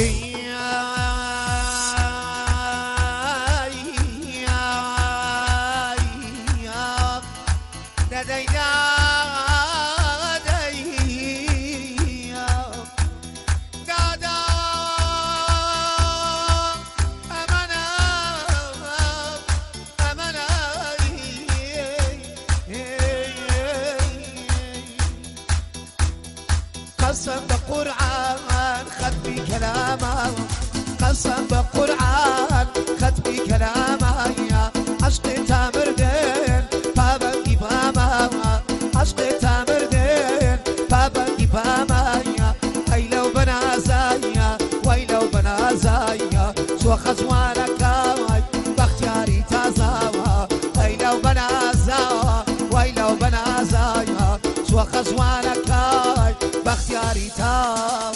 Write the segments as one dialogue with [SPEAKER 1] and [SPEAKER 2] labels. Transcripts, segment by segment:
[SPEAKER 1] قسم بقرآن ختمي كلامه قسم بقرآن ختمي كلامه يا عشقي تامردين بابا إبامه عشقي تامردين بابا إبامه يا أي لو بنازايا وي لو بنازايا شو خزوانك باختياري تازاوا أي لو بنازا وي لو بنازايا شو خزوانك باختياري تاز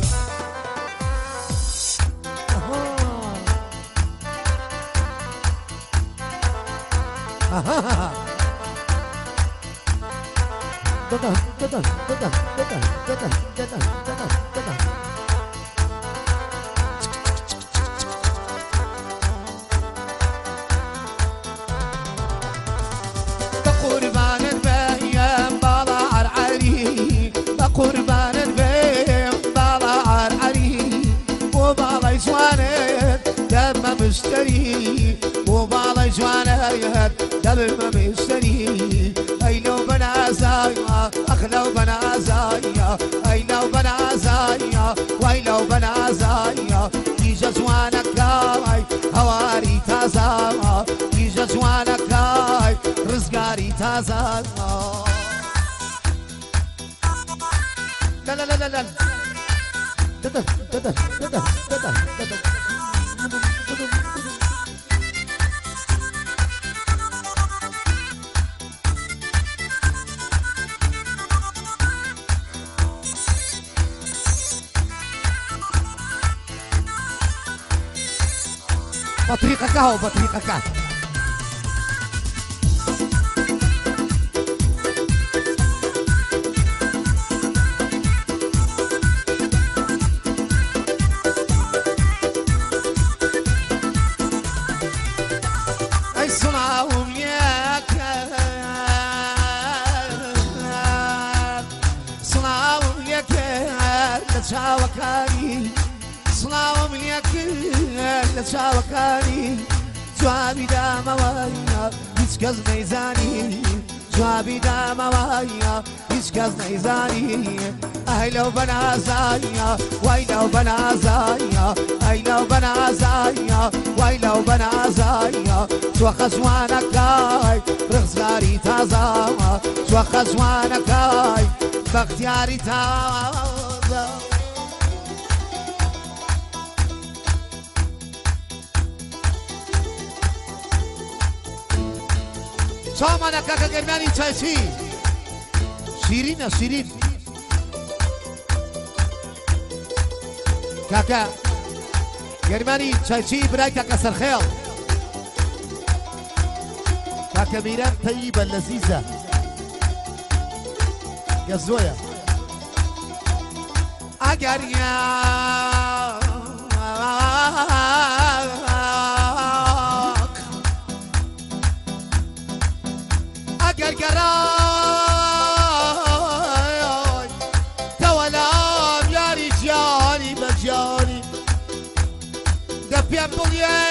[SPEAKER 1] بقربان البيام بالا عرعري بقربان البيام بالا عرعري وبالا جوانت دم مشتري وبالا جوانت دم مشتري أي لو بنازايا أخ لو بنازايا أي لو بنازايا وي لو بنازايا يجا جوانك كاي هواري تازا يجا جوانك كاي رزقاري تازا لا لا لا لا لا بطريقك اهو بطريقك اهو اي صنعهم ياك صنعهم ياك لتشاوكاني صنعهم ياك لتشاوكاني جوابي دام ويا هیچکس نيزاني جوابي دام ويا هیچکس نيزاني اي لو بنازايا وي لو بنازايا اي لو بنازايا وي لو بنازايا شو خزوانك هاي رزقاري تازا شو خزوانك هاي باختياري تازا سامانا كاكا جرماني تشايشي شيرين شيرين كاكا جرماني تشايشي براي كاكا سرخيل كاكا ميران طيبة لذيذة يا زويا اگر اگر قراي تولام يا رجالي مجاني دبيان بوليه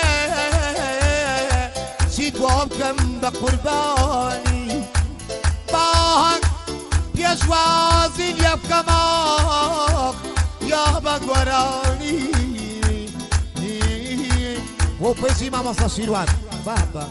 [SPEAKER 1] شيدوام كم بقرباني باهن بيشوازي يبقى ماك يا بقوراني هو بيجي ماما صاشيروان بابا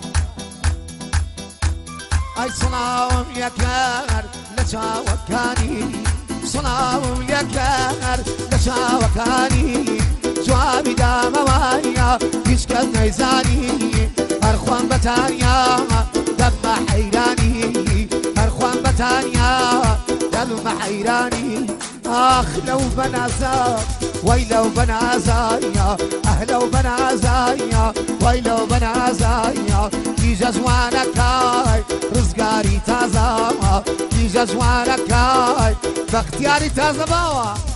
[SPEAKER 1] اي صنعهم يا كار لشاوكاني صنعهم يا كار لشاوكاني جوابي دام وانيا يشكل نيزاني ارخوان بتانيا دم حيراني ارخوان بتانيا دم حيراني اخ لو بنازاك وي لو بنازايا لو بنازايا وي لو بنازايا يجا جوانك هاي رزقاري تازا يجا جوانك هاي باختياري تازا باوا